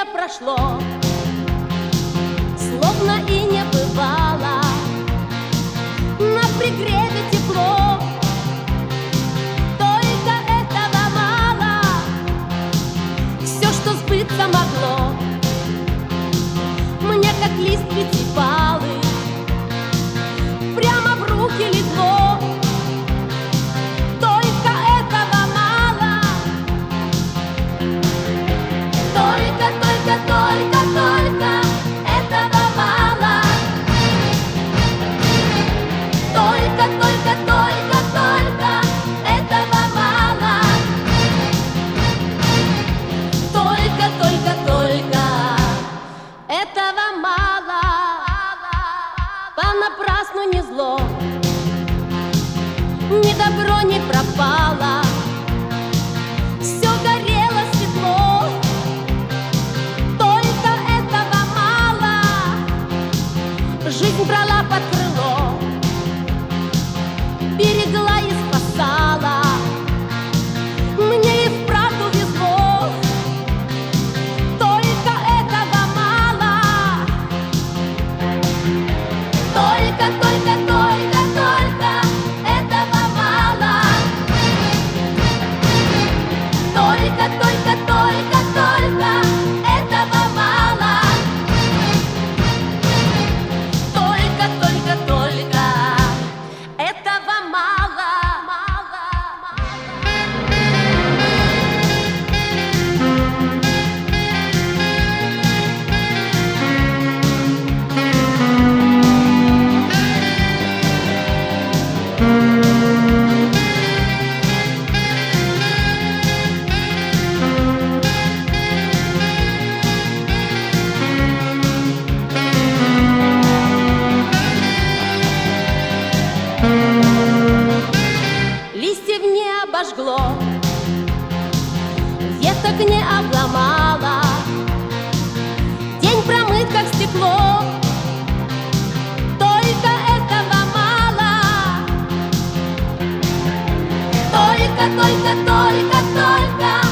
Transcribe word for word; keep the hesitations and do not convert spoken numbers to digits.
прошло, словно и не бывало. На пригреве тепло, только этого мало. Все, что сбыться могло, мне как лист пятипалый прямо в руки легло. Только этого мало. Только, только, только, только этого мало. Только, только, только, только этого мало. Только, только, только этого мало. Понапрасну не зло, ни добро не пропало. Все горело светло, только этого мало. Жизнь брала под крыло, берегла и спасала. Мне и вправду везло, только этого мало. Только, только, только, только этого мало. Только, только, только, только этого мало. Только, только, только этого мало. Листьев не обожгло, веток не обломало. День промыт, как стекло, только этого мало. Только, только, только, только